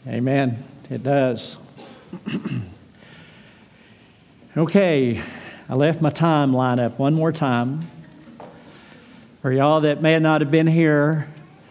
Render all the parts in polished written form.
Amen. It does. Okay, I left my timeline up one more time. For y'all that may not have been here,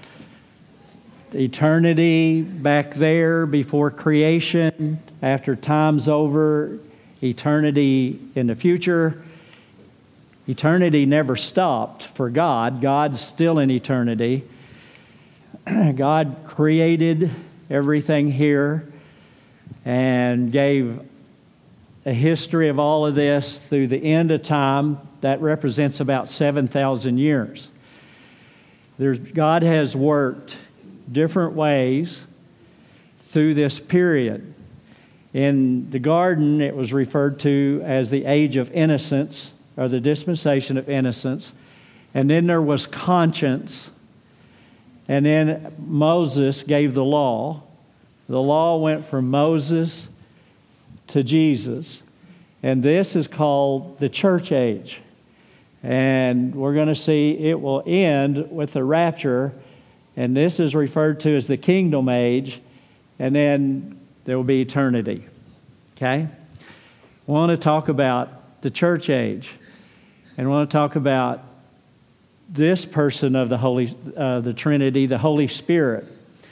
eternity back there before creation, after time's over, eternity in the future. Eternity never stopped for God. God's still in eternity. God created everything here and gave a history of all of this through the end of time. That represents about 7,000 years. God has worked different ways through this period. In the garden, it was referred to as the age of innocence, or the dispensation of innocence. And then there was conscience. And then Moses gave the law. The law went from Moses to Jesus. And this is called the church age. And we're going to see it will end with the rapture. And this is referred to as the kingdom age. And then there will be eternity. Okay? We want to talk about the church age. And we want to talk about this person of the Trinity, the Holy Spirit.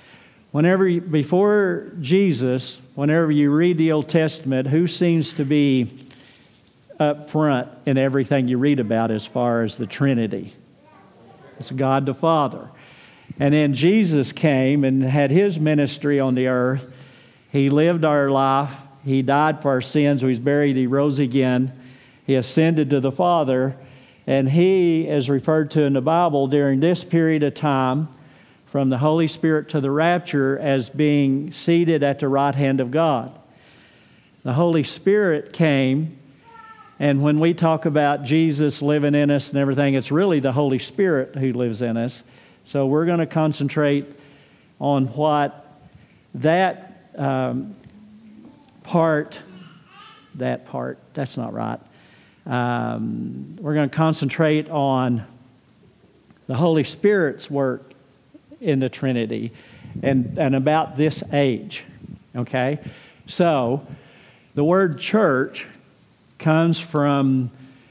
Before Jesus, whenever you read the Old Testament, who seems to be up front in everything you read about as far as the Trinity? It's God the Father. And then Jesus came and had his ministry on the earth. He lived our life. He died for our sins. He was buried. He rose again. He ascended to the Father. And he is referred to in the Bible during this period of time, from the Holy Spirit to the rapture, as being seated at the right hand of God. The Holy Spirit came, and when we talk about Jesus living in us and everything, it's really the Holy Spirit who lives in us. So we're going to concentrate on what that part, that's not right. We're going to concentrate on the Holy Spirit's work in the Trinity and about this age. Okay? So, the word church comes from,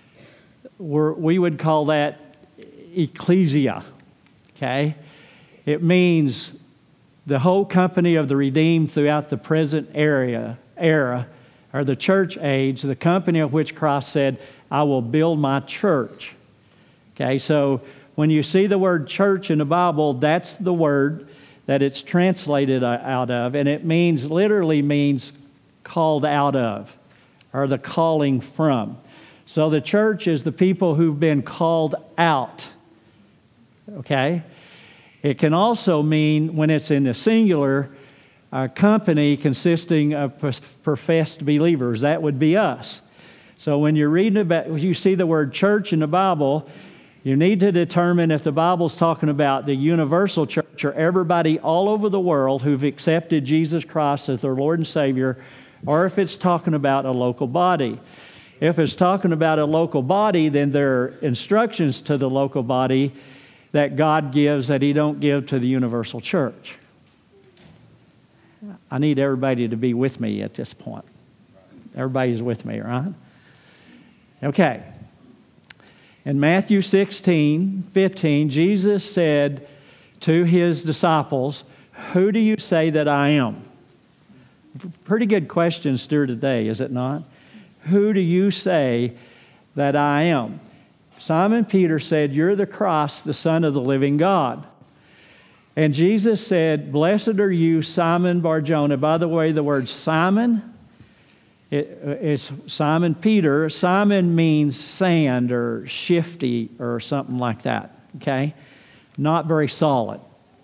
we would call that ecclesia. Okay? It means the whole company of the redeemed throughout the present era, or the church age, the company of which Christ said, I will build my church. Okay, so when you see the word church in the Bible, that's the word that it's translated out of, and it literally means called out of, or the calling from. So the church is the people who've been called out. Okay? It can also mean, when it's in the singular, a company consisting of professed believers. That would be us. So when you're reading about, you see the word church in the Bible, you need to determine if the Bible's talking about the universal church or everybody all over the world who've accepted Jesus Christ as their Lord and Savior, or if it's talking about a local body. If it's talking about a local body, then there are instructions to the local body that God gives that He don't give to the universal church. I need everybody to be with me at this point. Everybody's with me, right? Okay. In Matthew 16:15, Jesus said to His disciples, who do you say that I am? Pretty good question still today, is it not? Who do you say that I am? Simon Peter said, you're the Christ, the Son of the living God. And Jesus said, blessed are you, Simon Bar-Jonah. By the way, the word Simon, it's Simon Peter. Simon means sand or shifty or something like that, okay? Not very solid.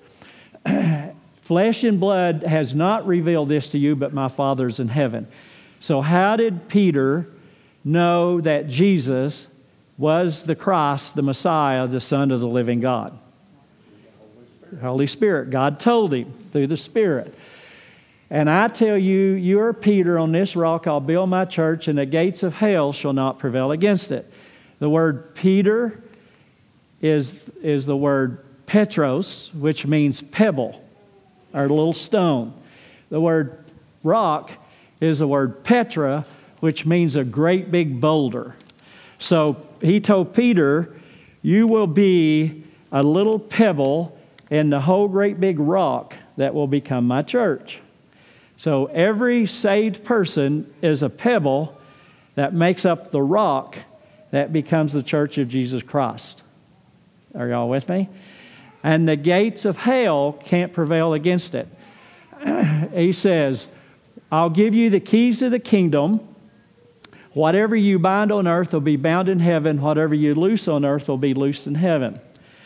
Flesh and blood has not revealed this to you, but my Father's in heaven. So how did Peter know that Jesus was the Christ, the Messiah, the Son of the living God? Holy Spirit. God told him through the Spirit. And I tell you, you are Peter, on this rock I'll build my church, and the gates of hell shall not prevail against it. The word Peter is the word Petros, which means pebble, or little stone. The word rock is the word Petra, which means a great big boulder. So he told Peter, you will be a little pebble in the whole great big rock that will become my church. So every saved person is a pebble that makes up the rock that becomes the church of Jesus Christ. Are y'all with me? And the gates of hell can't prevail against it. He says, I'll give you the keys to the kingdom. Whatever you bind on earth will be bound in heaven. Whatever you loose on earth will be loosed in heaven.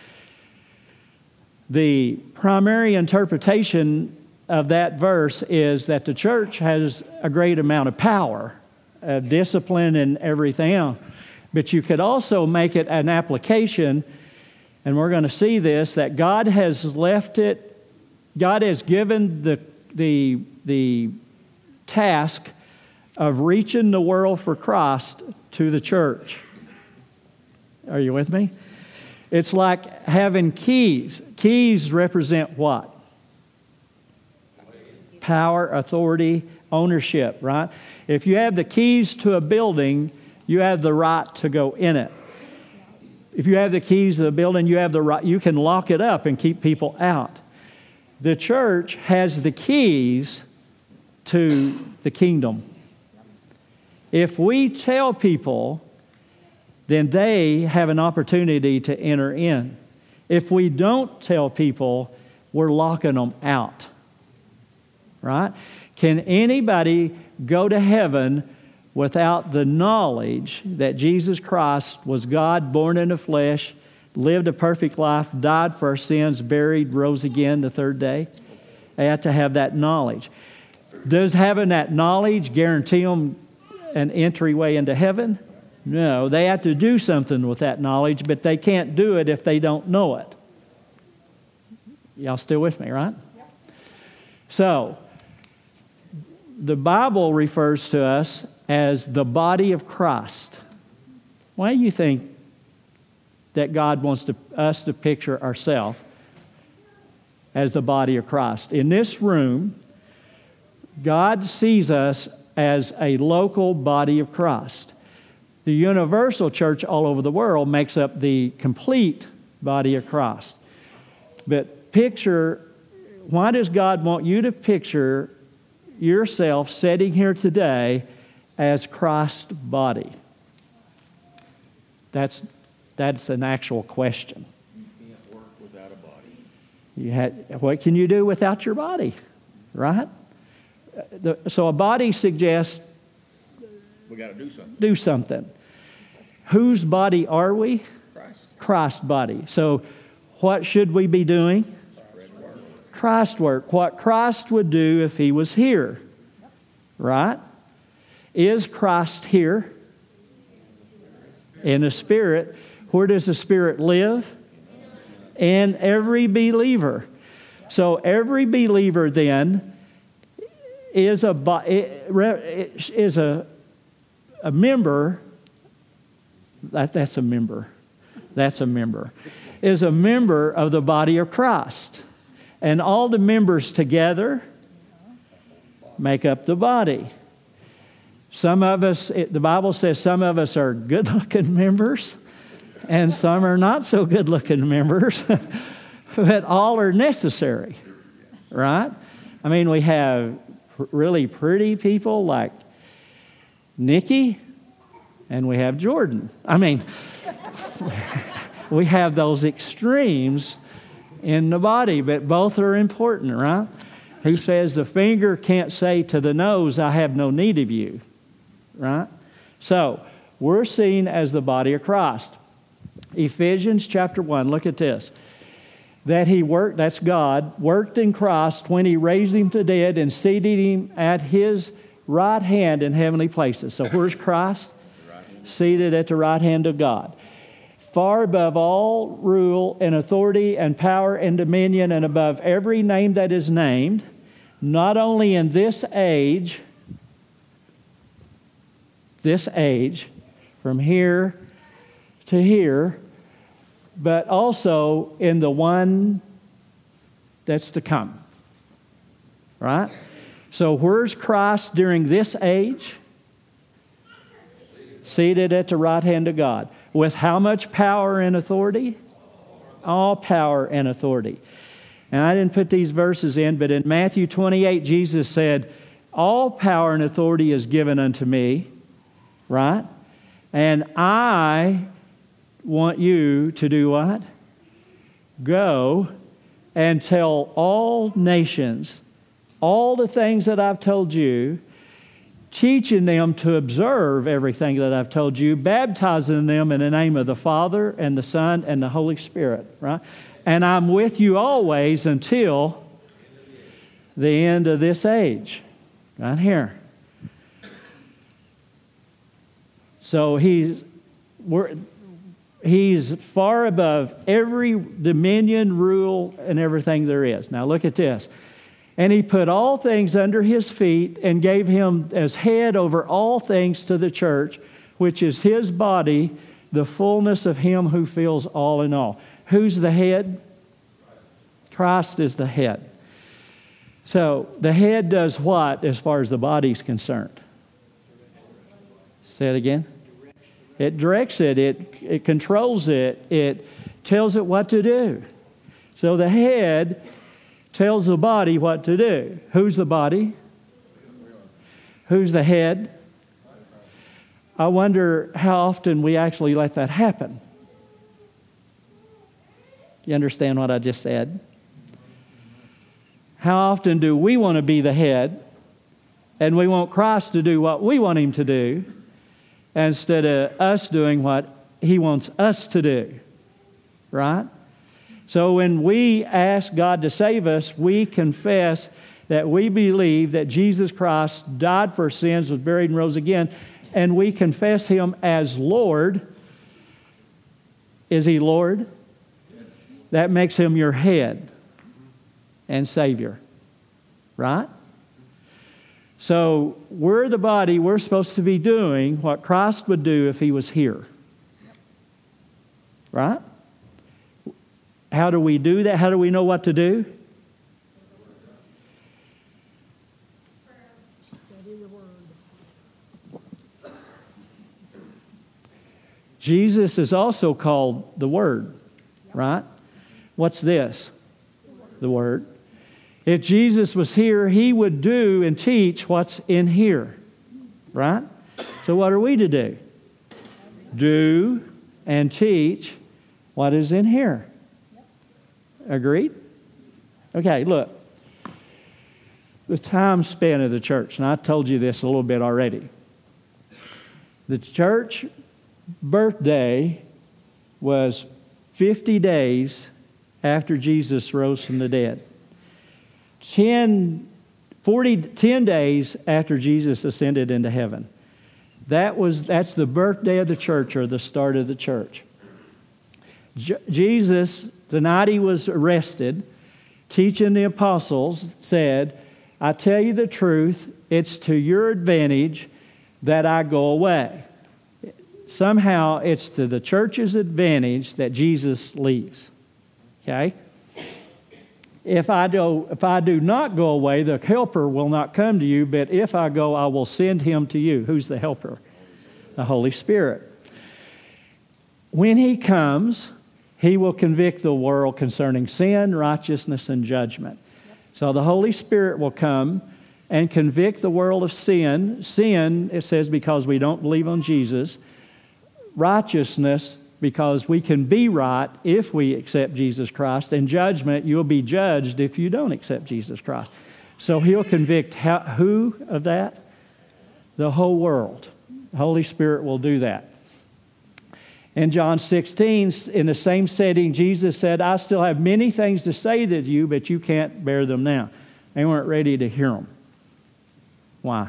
The primary interpretation of that verse is that the church has a great amount of power, discipline, and everything else. But you could also make it an application, and we're going to see this, that God has left it, God has given the task of reaching the world for Christ to the church. Are you with me? It's like having keys. Keys represent what? Power, authority, ownership, right? If you have the keys to a building, you have the right to go in it. If you have the keys to the building, you have the right, you can lock it up and keep people out. The church has the keys to the kingdom. If we tell people, then they have an opportunity to enter in. If we don't tell people, we're locking them out. Right? Can anybody go to heaven without the knowledge that Jesus Christ was God, born in the flesh, lived a perfect life, died for our sins, buried, rose again the third day? They have to have that knowledge. Does having that knowledge guarantee them an entryway into heaven? No, they have to do something with that knowledge, but they can't do it if they don't know it. Y'all still with me, right? Yep. So, the Bible refers to us as the body of Christ. Why do you think that God wants us to picture ourselves as the body of Christ? In this room, God sees us as a local body of Christ. The universal church all over the world makes up the complete body of Christ. But picture, why does God want you to picture yourself sitting here today as Christ's body? That's an actual question. You can't work without a body. What can you do without your body? Right? So a body suggests We got to do something. do something. Whose body are we? Christ. Christ's body. So what should we be doing? Christ work. What Christ would do if he was here. Right? Is Christ here? In the Spirit. Where does the Spirit live? In every believer. So every believer then is a member. That's a member. That's a member. Is a member of the body of Christ. And all the members together make up the body. Some of us, the Bible says some of us are good-looking members, and some are not so good-looking members, but all are necessary, right? I mean, we have really pretty people like Nikki, and we have Jordan. I mean, we have those extremes in the body, but both are important, right? He says the finger can't say to the nose, I have no need of you, right? So, we're seen as the body of Christ. Ephesians chapter 1, look at this. That he worked, that's God, worked in Christ when he raised him to dead and seated him at his right hand in heavenly places. So where's Christ? Seated at the right hand of God. Far above all rule and authority and power and dominion and above every name that is named, not only in this age, from here to here, but also in the one that's to come. Right? So where's Christ during this age? Seated at the right hand of God. With how much power and authority? All power and authority. And I didn't put these verses in, but in Matthew 28, Jesus said, all power and authority is given unto me, right? And I want you to do what? Go and tell all nations all the things that I've told you, teaching them to observe everything that I've told you, baptizing them in the name of the Father and the Son and the Holy Spirit, right? And I'm with you always until the end of this age, right here. So he's far above every dominion, rule, and everything there is. Now look at this. And he put all things under his feet and gave him as head over all things to the church, which is his body, the fullness of him who fills all in all. Who's the head? Christ is the head. So the head does what as far as the body's concerned? Say it again. It directs it. It controls it. It tells it what to do. So the head tells the body what to do. Who's the body? Who's the head? I wonder how often we actually let that happen. You understand what I just said? How often do we want to be the head and we want Christ to do what we want him to do instead of us doing what he wants us to do? Right? So when we ask God to save us, we confess that we believe that Jesus Christ died for sins, was buried, and rose again, and we confess him as Lord. Is he Lord? That makes him your head and Savior, right? So we're the body. We're supposed to be doing what Christ would do if he was here, right? How do we do that? How do we know what to do? Jesus is also called the Word, right? What's this? The Word. If Jesus was here, he would do and teach what's in here, right? So what are we to do? Do and teach what is in here. Agreed? Okay, look. The time span of the church, and I told you this a little bit already. The church birthday was 50 days after Jesus rose from the dead. 10 days after Jesus ascended into heaven. That's the birthday of the church, or the start of the church. Jesus, the night he was arrested, teaching the apostles, said, I tell you the truth, it's to your advantage that I go away. Somehow it's to the church's advantage that Jesus leaves. Okay? If I do not go away, the helper will not come to you, but if I go, I will send him to you. Who's the helper? The Holy Spirit. When he comes, he will convict the world concerning sin, righteousness, and judgment. So the Holy Spirit will come and convict the world of sin. Sin, it says, because we don't believe on Jesus. Righteousness, because we can be right if we accept Jesus Christ. And judgment, you'll be judged if you don't accept Jesus Christ. So he'll convict who of that? The whole world. The Holy Spirit will do that. In John 16, in the same setting, Jesus said, I still have many things to say to you, but you can't bear them now. They weren't ready to hear them. Why?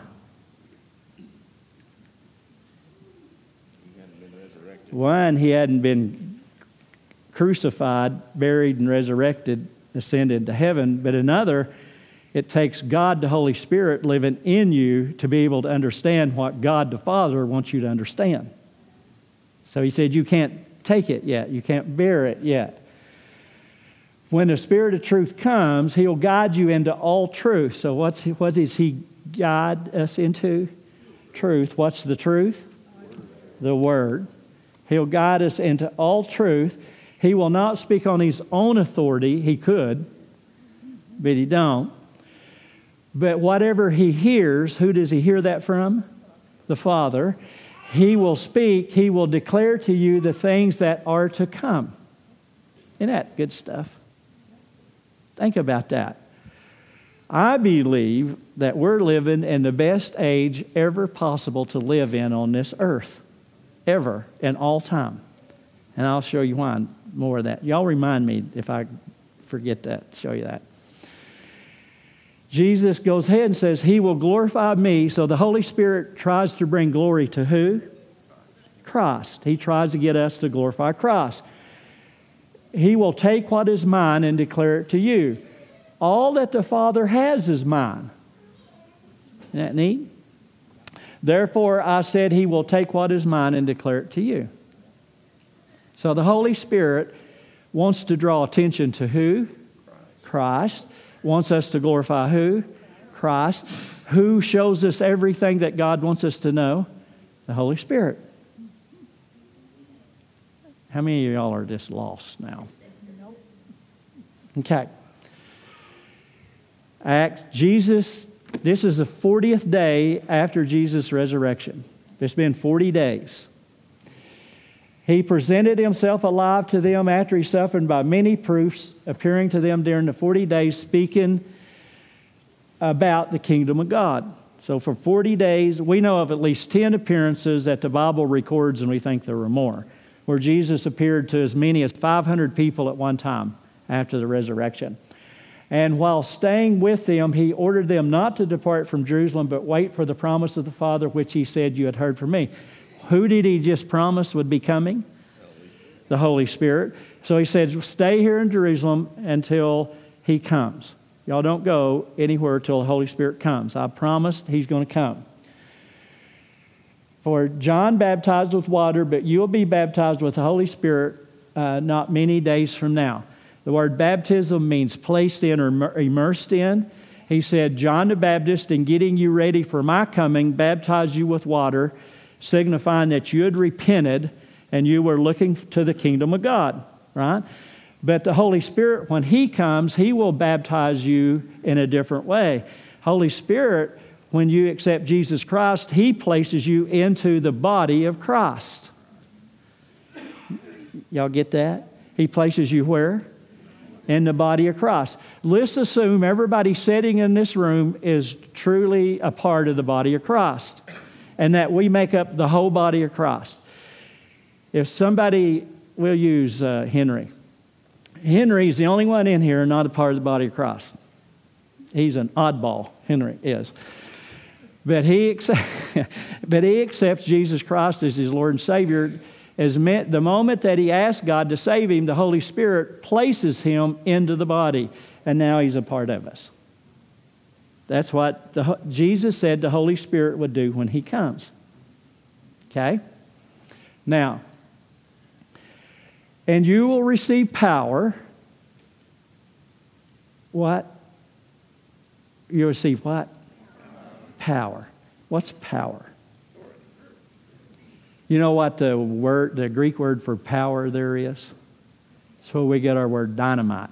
One, he hadn't been crucified, buried, and resurrected, ascended to heaven. But another, it takes God, the Holy Spirit, living in you to be able to understand what God the Father wants you to understand. So he said, you can't take it yet. You can't bear it yet. When the Spirit of truth comes, He'll guide you into all truth. So what does He guide us into? Truth. What's the truth? The Word. He'll guide us into all truth. He will not speak on His own authority. He could, but He don't. But whatever He hears, who does He hear that from? The Father. He will speak. He will declare to you the things that are to come. Isn't that good stuff? Think about that. I believe that we're living in the best age ever possible to live in on this earth. Ever, and all time. And I'll show you why more of that. Y'all remind me if I forget that, show you that. Jesus goes ahead and says, He will glorify me. So the Holy Spirit tries to bring glory to who? Christ. He tries to get us to glorify Christ. He will take what is mine and declare it to you. All that the Father has is mine. Isn't that neat? Therefore, I said He will take what is mine and declare it to you. So the Holy Spirit wants to draw attention to who? Christ. Wants us to glorify who? Christ. Who shows us everything that God wants us to know? The Holy Spirit. How many of y'all are just lost now? Okay. Jesus, this is the 40th day after Jesus' resurrection. It's been 40 days. He presented Himself alive to them after He suffered by many proofs, appearing to them during the 40 days, speaking about the kingdom of God. So for 40 days, we know of at least 10 appearances that the Bible records, and we think there were more, where Jesus appeared to as many as 500 people at one time after the resurrection. And while staying with them, He ordered them not to depart from Jerusalem, but wait for the promise of the Father, which He said, you had heard from me. Who did He just promise would be coming? The Holy Spirit. So He said, stay here in Jerusalem until He comes. Y'all don't go anywhere till the Holy Spirit comes. I promised He's going to come. For John baptized with water, but you will be baptized with the Holy Spirit not many days from now. The word baptism means placed in or immersed in. He said, John the Baptist, in getting you ready for my coming, baptized you with water, signifying that you had repented and you were looking to the kingdom of God, right? But the Holy Spirit, when He comes, He will baptize you in a different way. Holy Spirit, when you accept Jesus Christ, He places you into the body of Christ. Y'all get that? He places you where? In the body of Christ. Let's assume everybody sitting in this room is truly a part of the body of Christ, and that we make up the whole body of Christ. If somebody, we'll use Henry. Henry's the only one in here not a part of the body of Christ. He's an oddball, Henry is. But he accepts Jesus Christ as his Lord and Savior. The moment that he asks God to save him, the Holy Spirit places him into the body, and now he's a part of us. That's what Jesus said the Holy Spirit would do when He comes. Okay? Now, and you will receive power. What? You receive what? Power. What's power? You know what the Greek word for power there is? That's where we get our word dynamite.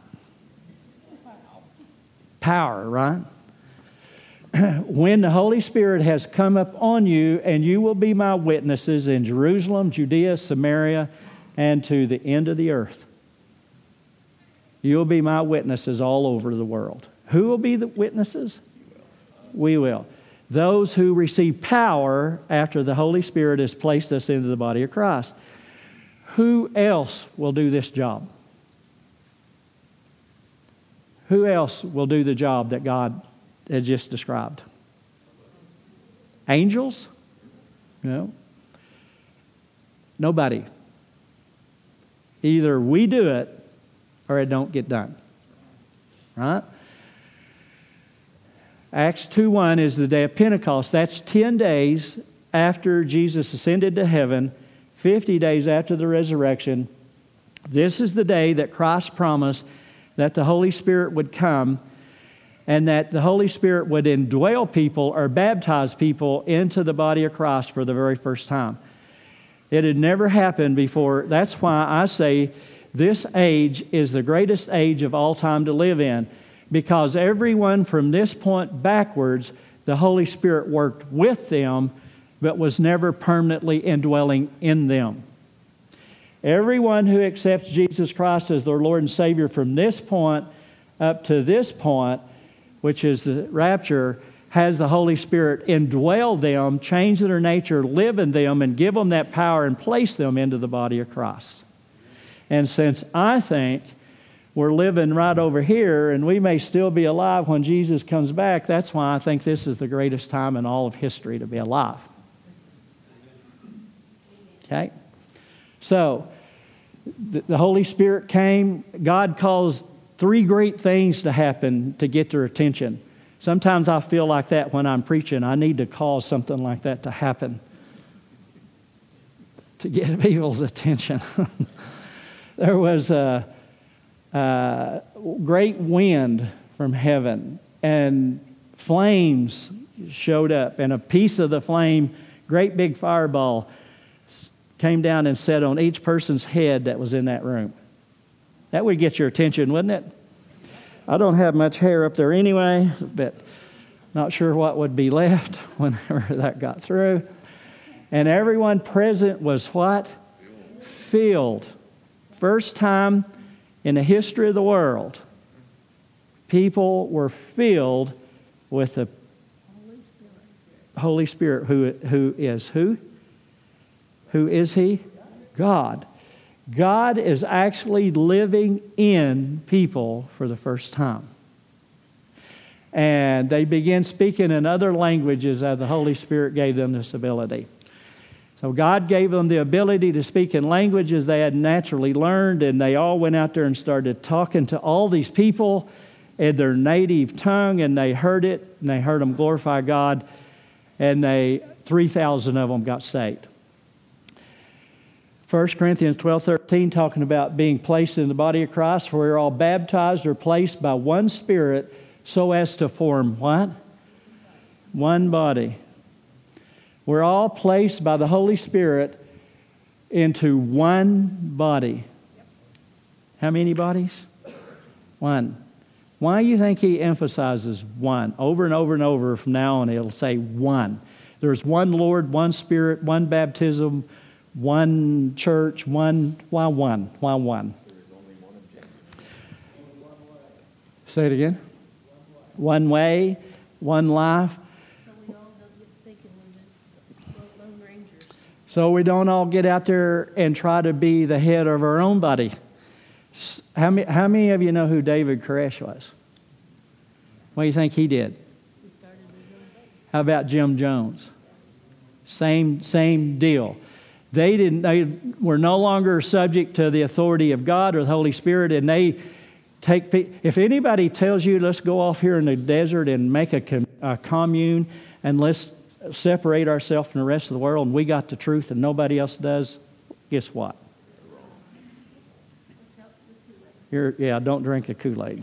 Power, right? When the Holy Spirit has come up on you, and you will be my witnesses in Jerusalem, Judea, Samaria, and to the end of the earth. You'll be my witnesses all over the world. Who will be the witnesses? We will. Those who receive power after the Holy Spirit has placed us into the body of Christ. Who else will do this job? Who else will do the job that God has just described? Angels? No. Nobody. Either we do it or it don't get done. Right? Acts 2:1 is the day of Pentecost. That's 10 days after Jesus ascended to heaven, 50 days after the resurrection. This is the day that Christ promised that the Holy Spirit would come and that the Holy Spirit would indwell people or baptize people into the body of Christ for the very first time. It had never happened before. That's why I say this age is the greatest age of all time to live in, because everyone from this point backwards, the Holy Spirit worked with them, but was never permanently indwelling in them. Everyone who accepts Jesus Christ as their Lord and Savior from this point up to this point, which is the rapture, has the Holy Spirit indwell them, change their nature, live in them, and give them that power and place them into the body of Christ. And since I think we're living right over here and we may still be alive when Jesus comes back, that's why I think this is the greatest time in all of history to be alive. Okay? So, the Holy Spirit came. God caused 3 great things to happen to get their attention. Sometimes I feel like that when I'm preaching. I need to cause something like that to happen to get people's attention. There was a great wind from heaven, and flames showed up, and a piece of the flame, great big fireball, came down and set on each person's head that was in that room. That would get your attention, wouldn't it? I don't have much hair up there anyway, but not sure what would be left whenever that got through. And everyone present was what? Filled. First time in the history of the world, people were filled with the Holy Spirit, who is who? Who is He? God. God is actually living in people for the first time. And they began speaking in other languages as the Holy Spirit gave them this ability. So God gave them the ability to speak in languages they had naturally learned, and they all went out there and started talking to all these people in their native tongue, and they heard it, and they heard them glorify God, and 3,000 of them got saved. 1 Corinthians 12:13, talking about being placed in the body of Christ, for we're all baptized or placed by one Spirit so as to form what? One body. We're all placed by the Holy Spirit into one body. How many bodies? One. Why do you think he emphasizes one? Over and over and over from now on, it'll say one. There's one Lord, one Spirit, one baptism, one church, one. Why one? Why one? There is only one objective. Say it again. One way, one life. So we all don't get thinking we're just lone rangers. So we don't all get out there and try to be the head of our own body. How many of you know who David Koresh was? What do you think he did? He started his own thing. How about Jim Jones? Same deal. They were no longer subject to the authority of God or the Holy Spirit, and they take. If anybody tells you, let's go off here in the desert and make a commune and let's separate ourselves from the rest of the world, and we got the truth and nobody else does, guess what? Don't drink the Kool-Aid.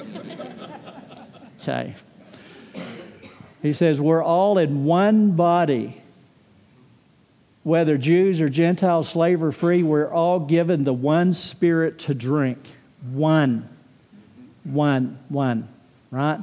Okay. He says, we're all in one body. Whether Jews or Gentiles, slave or free, we're all given the one Spirit to drink. One, right?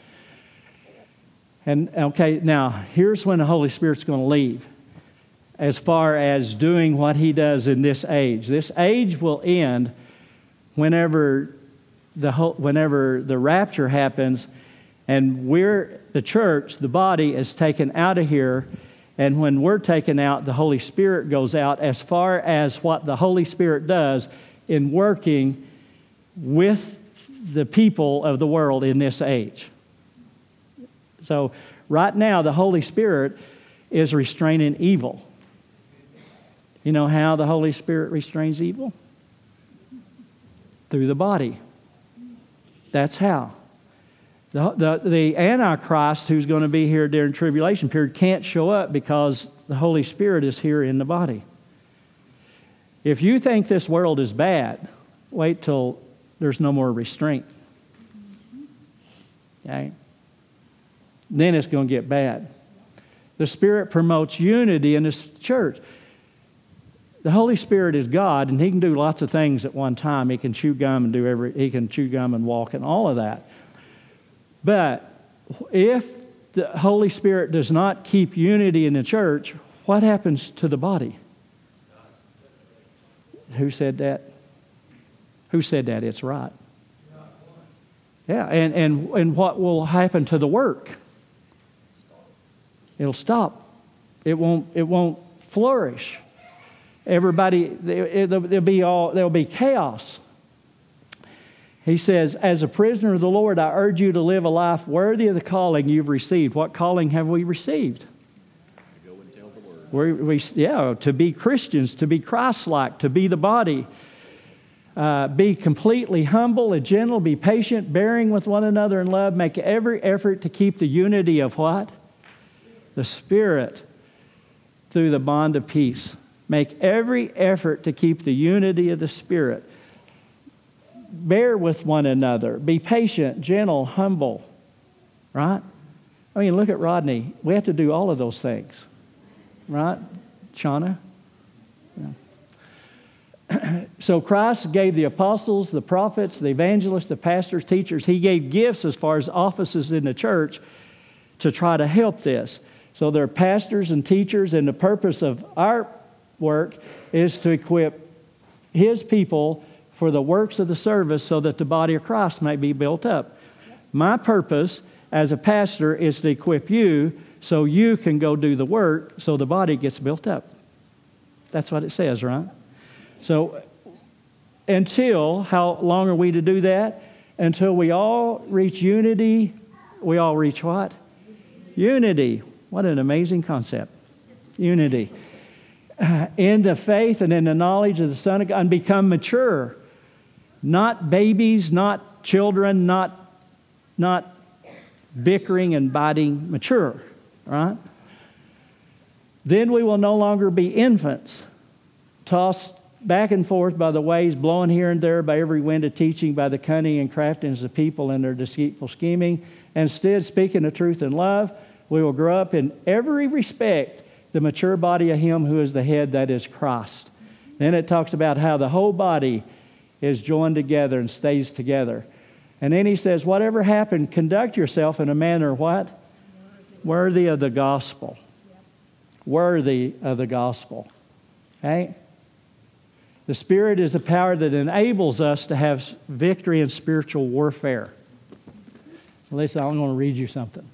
And okay, now here's when the Holy Spirit's going to leave as far as doing what He does in this age. This age will end whenever the rapture happens, and the church, the body, is taken out of here. And when we're taken out, the Holy Spirit goes out as far as what the Holy Spirit does in working with the people of the world in this age. So right now, the Holy Spirit is restraining evil. You know how the Holy Spirit restrains evil? Through the body. That's how. The Antichrist, who's going to be here during tribulation period, can't show up because the Holy Spirit is here in the body. If you think this world is bad, wait till there's no more restraint. Okay? Then it's going to get bad. The Spirit promotes unity in this church. The Holy Spirit is God, and He can do lots of things at one time. He can chew gum and He can chew gum and walk and all of that. But if the Holy Spirit does not keep unity in the church, what happens to the body? Who said that? Who said that? It's right. Yeah, and what will happen to the work? It'll stop. It won't flourish. Everybody, there'll be chaos. He says, as a prisoner of the Lord, I urge you to live a life worthy of the calling you've received. What calling have we received? To go and tell the word. To be Christians, to be Christ-like, to be the body. Be completely humble and gentle, be patient, bearing with one another in love. Make every effort to keep the unity of what? The Spirit through the bond of peace. Make every effort to keep the unity of the Spirit. Bear with one another. Be patient, gentle, humble. Right? I mean, look at Rodney. We have to do all of those things. Right, Shauna? Yeah. So Christ gave the apostles, the prophets, the evangelists, the pastors, teachers. He gave gifts as far as offices in the church to try to help this. So there are pastors and teachers, and the purpose of our work is to equip His people for the works of the service so that the body of Christ might be built up. My purpose as a pastor is to equip you so you can go do the work so the body gets built up. That's what it says, right? So how long are we to do that? Until we all reach unity. We all reach what? Unity. What an amazing concept. Unity. In the faith and in the knowledge of the Son of God, and become mature. Not babies, not children, not bickering and biting, mature, right? Then we will no longer be infants, tossed back and forth by the waves, blown here and there by every wind of teaching, by the cunning and craftiness of people and their deceitful scheming. Instead, speaking the truth in love, we will grow up in every respect the mature body of Him who is the head, that is Christ. Then it talks about how the whole body is joined together and stays together. And then he says, whatever happened, conduct yourself in a manner what? Worthy of the gospel. Worthy of the gospel. Okay? The Spirit is the power that enables us to have victory in spiritual warfare. Listen, I'm going to read you something.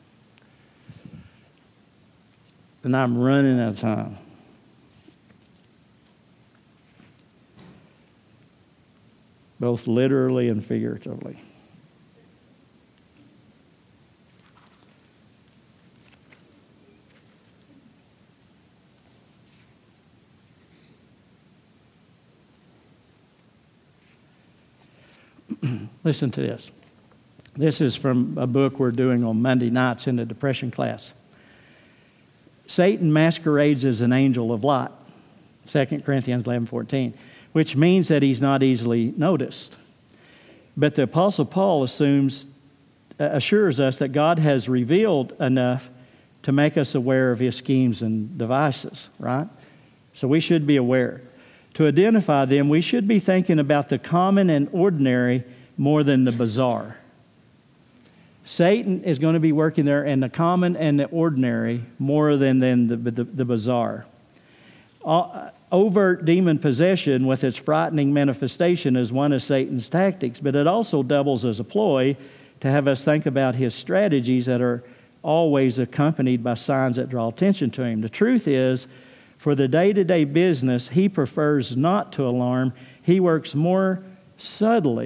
And I'm running out of time. Both literally and figuratively. Listen to this. This is from a book we're doing on Monday nights in the depression class. Satan masquerades as an angel of light, 2 Corinthians 11:14, which means that he's not easily noticed. But the Apostle Paul assures us that God has revealed enough to make us aware of his schemes and devices, right? So we should be aware. To identify them, we should be thinking about the common and ordinary more than the bizarre. Satan is going to be working there in the common and the ordinary more than the bizarre. Overt demon possession with its frightening manifestation is one of Satan's tactics, but it also doubles as a ploy to have us think about his strategies that are always accompanied by signs that draw attention to him. The truth is, for the day-to-day business, he prefers not to alarm. He works more subtle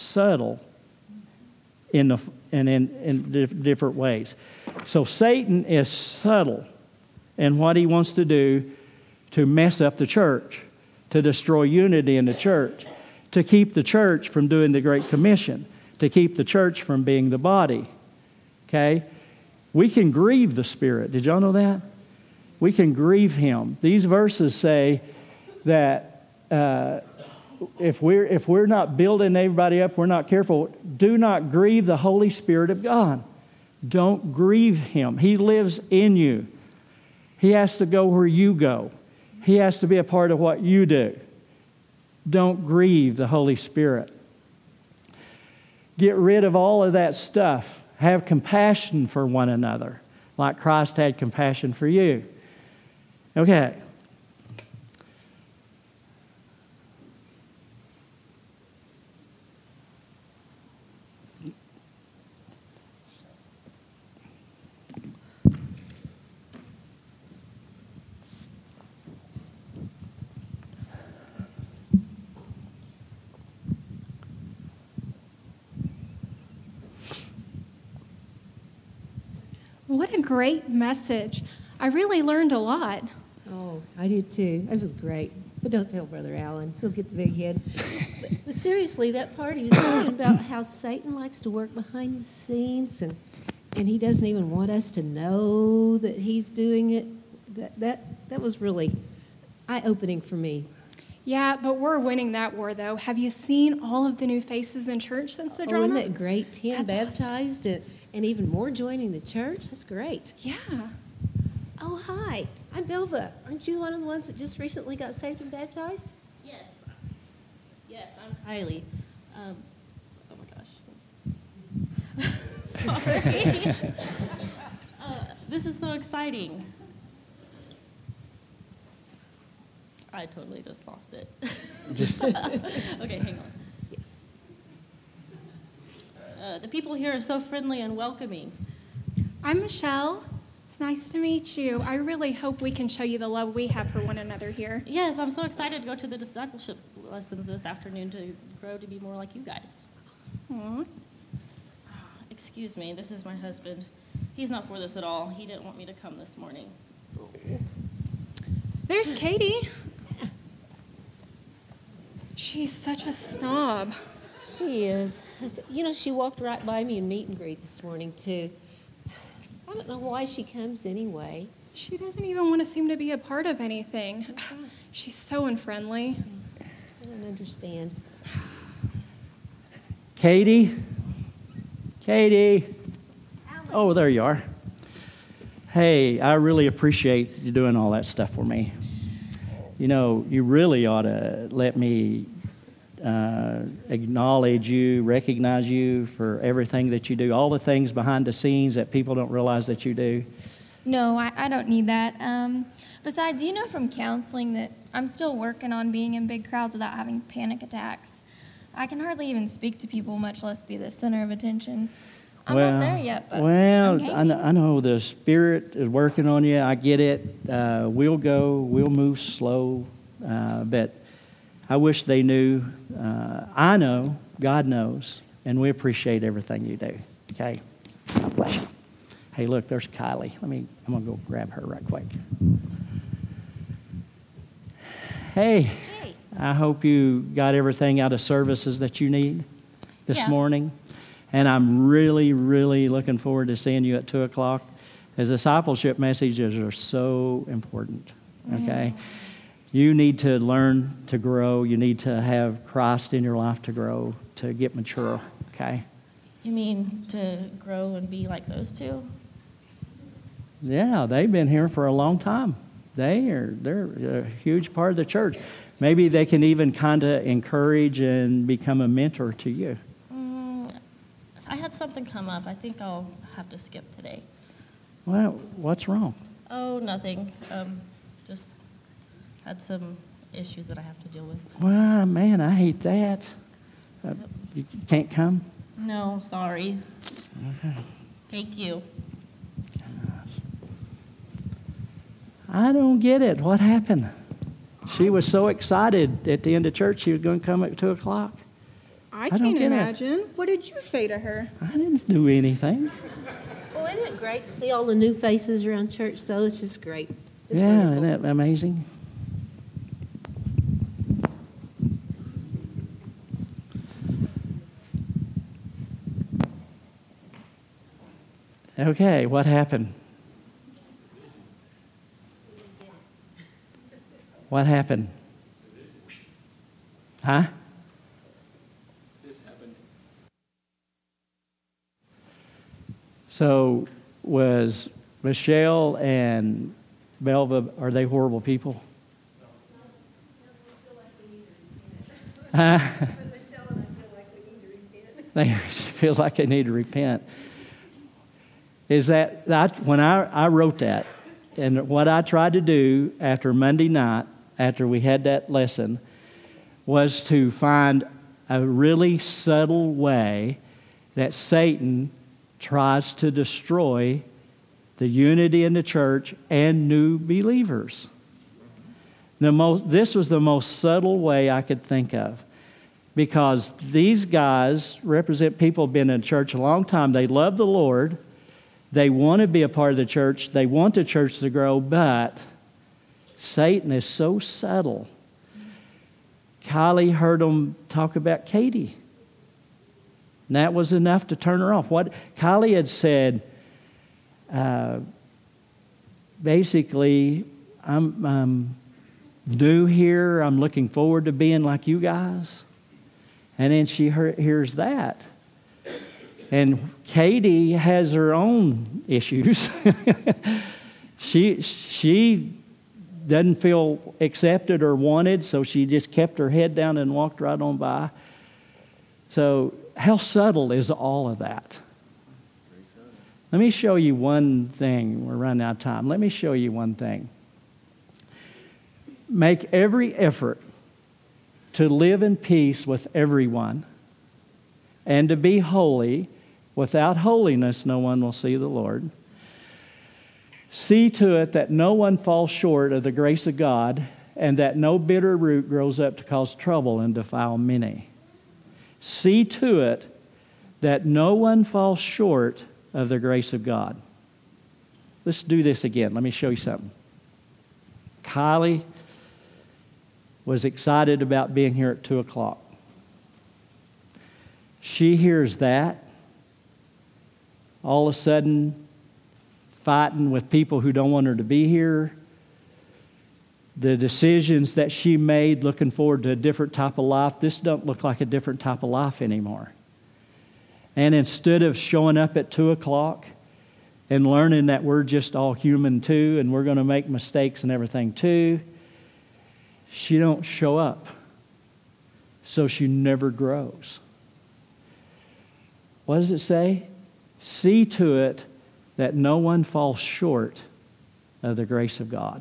in different ways. So Satan is subtle in what he wants to do to mess up the church, to destroy unity in the church, to keep the church from doing the Great Commission, to keep the church from being the body. Okay? We can grieve the Spirit. Did y'all know that? We can grieve Him. These verses say that if we're not building everybody up, we're not careful, do not grieve the Holy Spirit of God. Don't grieve him. He lives in you. He has to go where you go. He has to be a part of what you do. Don't grieve the Holy Spirit. Get rid of all of that stuff. Have compassion for one another, like Christ had compassion for you. Okay. What a great message. I really learned a lot. Oh, I did too. It was great. But don't tell Brother Allen. He'll get the big head. But seriously, that part, he was talking about how Satan likes to work behind the scenes, and he doesn't even want us to know that he's doing it. That was really eye-opening for me. Yeah, but we're winning that war, though. Have you seen all of the new faces in church since the drama? Isn't that great? 10 That's baptized and even more joining the church. That's great. Yeah. Oh, hi. I'm Belva. Aren't you one of the ones that just recently got saved and baptized? Yes. Yes, I'm Kylie. Oh my gosh. Sorry. This is so exciting. I totally just lost it. Okay, hang on. The people here are so friendly and welcoming. I'm Michelle. It's nice to meet you. I really hope we can show you the love we have for one another here. Yes, I'm so excited to go to the discipleship lessons this afternoon to grow to be more like you guys. Aw. Excuse me, this is my husband. He's not for this at all. He didn't want me to come this morning. There's Katie. She's such a snob. She is. You know, she walked right by me in meet and greet this morning, too. I don't know why she comes anyway. She doesn't even want to seem to be a part of anything. That's right. She's so unfriendly. I don't understand. Katie? Katie? Oh, there you are. Hey, I really appreciate you doing all that stuff for me. You know, you really ought to let me acknowledge you, recognize you for everything that you do, all the things behind the scenes that people don't realize that you do. No, I don't need that. Besides, you know from counseling that I'm still working on being in big crowds without having panic attacks. I can hardly even speak to people, much less be the center of attention. I'm not there yet, but I'm hanging. I know the Spirit is working on you. I get it. We'll move slow, but I wish they knew. I know, God knows, and we appreciate everything you do. Okay? God bless you. Hey, look, there's Kylie. I'm going to go grab her right quick. Hey, I hope you got everything out of services that you need this morning. And I'm really, really looking forward to seeing you at 2 o'clock. As discipleship messages are so important, okay? You need to learn to grow. You need to have Christ in your life to grow, to get mature, okay? You mean to grow and be like those two? Yeah, they've been here for a long time. They're a huge part of the church. Maybe they can even kind of encourage and become a mentor to you. I had something come up. I think I'll have to skip today. Well, what's wrong? Oh, nothing. Just had some issues that I have to deal with. Well, man, I hate that. You can't come? No, sorry. Okay. Thank you. I don't get it. What happened? She was so excited at the end of church she was going to come at 2 o'clock. I don't can't get it. imagine. What did you say to her? I didn't do anything. Well, isn't it great to see all the new faces around church, though? It's just great. It's Yeah, wonderful. isn't that amazing? Okay, what happened? What happened? Huh? So was Michelle and Belva, are they horrible people? They feels like they need to repent. Is that when I wrote that, and what I tried to do after Monday night, after we had that lesson, was to find a really subtle way that Satan tries to destroy the unity in the church and new believers. This was the most subtle way I could think of, because these guys represent people who have been in church a long time. They love the Lord. They want to be a part of the church. They want the church to grow, but Satan is so subtle. Kylie heard them talk about Katie, and that was enough to turn her off. What Kylie had said, basically, I'm new here. I'm looking forward to being like you guys. And then she hears that. And Katie has her own issues. She doesn't feel accepted or wanted, so she just kept her head down and walked right on by. So how subtle is all of that? Let me show you one thing. We're running out of time. Let me show you one thing. Make every effort to live in peace with everyone and to be holy. Without holiness, no one will see the Lord. See to it that no one falls short of the grace of God, and that no bitter root grows up to cause trouble and defile many. See to it that no one falls short of the grace of God. Let's do this again. Let me show you something. Kylie was excited about being here at 2 o'clock. She hears that. All of a sudden, fighting with people who don't want her to be here. The decisions that she made looking forward to a different type of life, this don't look like a different type of life anymore. And instead of showing up at 2 o'clock and learning that we're just all human too and we're going to make mistakes and everything too, she don't show up. So she never grows. What does it say? See to it that no one falls short of the grace of God.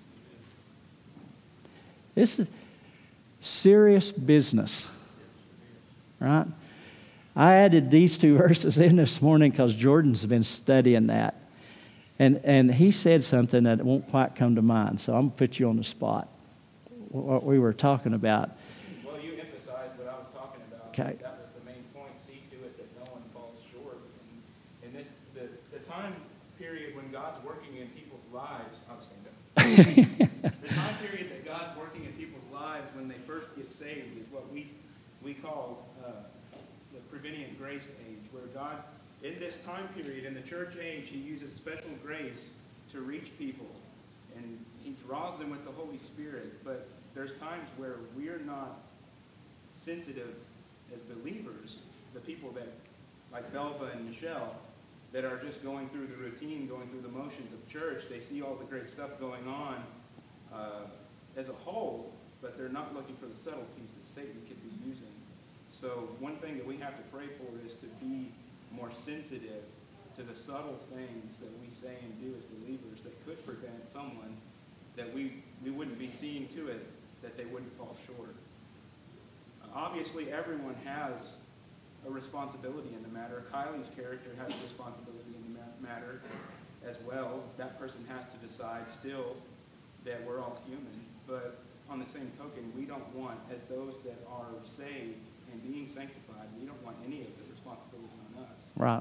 This is serious business, right? I added these two verses in this morning because Jordan's been studying that. And he said something that won't quite come to mind, so I'm going to put you on the spot. What we were talking about. Well, you emphasized what I was talking about. Okay. That was the main point. See to it that no one falls short. And this, the time period when God's working in people's lives, I'll stand up. The time period that God's working in people's lives when they first get saved is what we call the prevenient grace age, where God, in this time period, in the church age, He uses special grace to reach people. And He draws them with the Holy Spirit. But there's times where we're not sensitive as believers, the people that, like Belva and Michelle, that are just going through the routine, going through the motions of church. They see all the great stuff going on as a whole, but they're not looking for the subtleties that Satan could be using. So one thing that we have to pray for is to be more sensitive to the subtle things that we say and do as believers that could prevent someone that we wouldn't be seeing to it that they wouldn't fall short. Obviously, everyone has a responsibility in the matter. Kylie's character has a responsibility in the matter as well. That person has to decide still that we're all human. But on the same token, we don't want, as those that are saved and being sanctified, we don't want any of the responsibility on us. Right.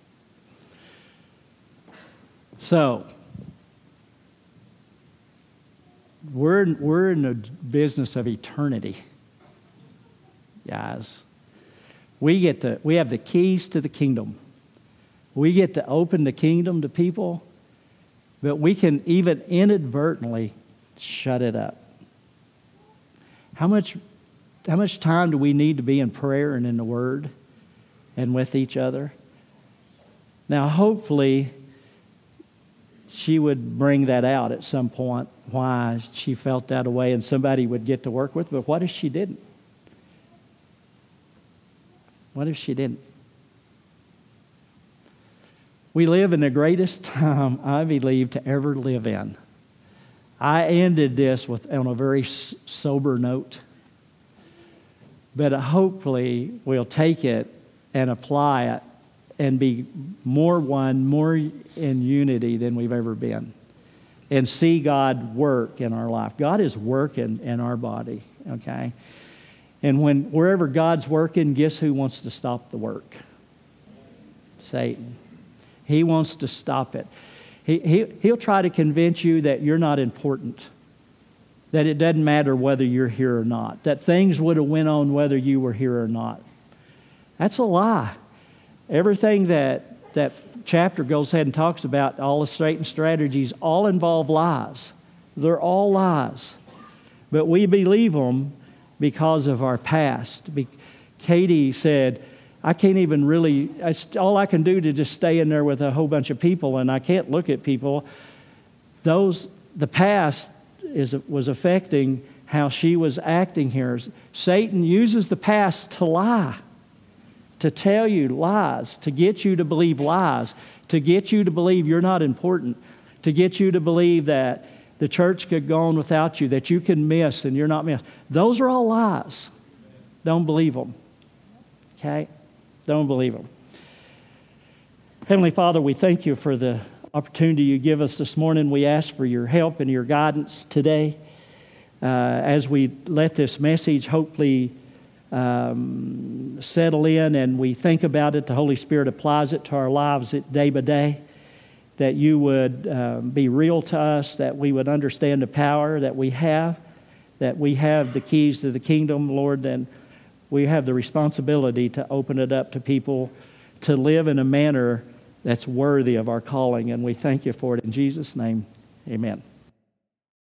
So, we're in the business of eternity, guys. We have the keys to the kingdom. We get to open the kingdom to people, but we can even inadvertently shut it up. How much time do we need to be in prayer and in the Word and with each other? Now, hopefully, she would bring that out at some point, why she felt that way, and somebody would get to work with. But what if she didn't? What if she didn't? We live in the greatest time, I believe, to ever live in. I ended this on a very sober note. But hopefully we'll take it and apply it and be more one, more in unity than we've ever been. And see God work in our life. God is working in our body, okay? And wherever God's working, guess who wants to stop the work? Satan. He wants to stop it. He'll try to convince you that you're not important, that it doesn't matter whether you're here or not, that things would have went on whether you were here or not. That's a lie. Everything that chapter goes ahead and talks about, all the Satan strategies, all involve lies. They're all lies. But we believe them because of our past. Katie said, I can't even really, all I can do to just stay in there with a whole bunch of people, and I can't look at people. The past was affecting how she was acting here. Satan uses the past to lie, to tell you lies, to get you to believe lies, to get you to believe you're not important, to get you to believe that the church could go on without you, that you can miss and you're not missed. Those are all lies. Don't believe them. Okay? Don't believe them. Heavenly Father, we thank you for the opportunity you give us this morning. We ask for your help and your guidance today as we let this message hopefully settle in and we think about it. The Holy Spirit applies it to our lives day by day, that you would be real to us, that we would understand the power that we have the keys to the kingdom, Lord, and we have the responsibility to open it up to people to live in a manner that's worthy of our calling, and we thank you for it in Jesus' name. Amen.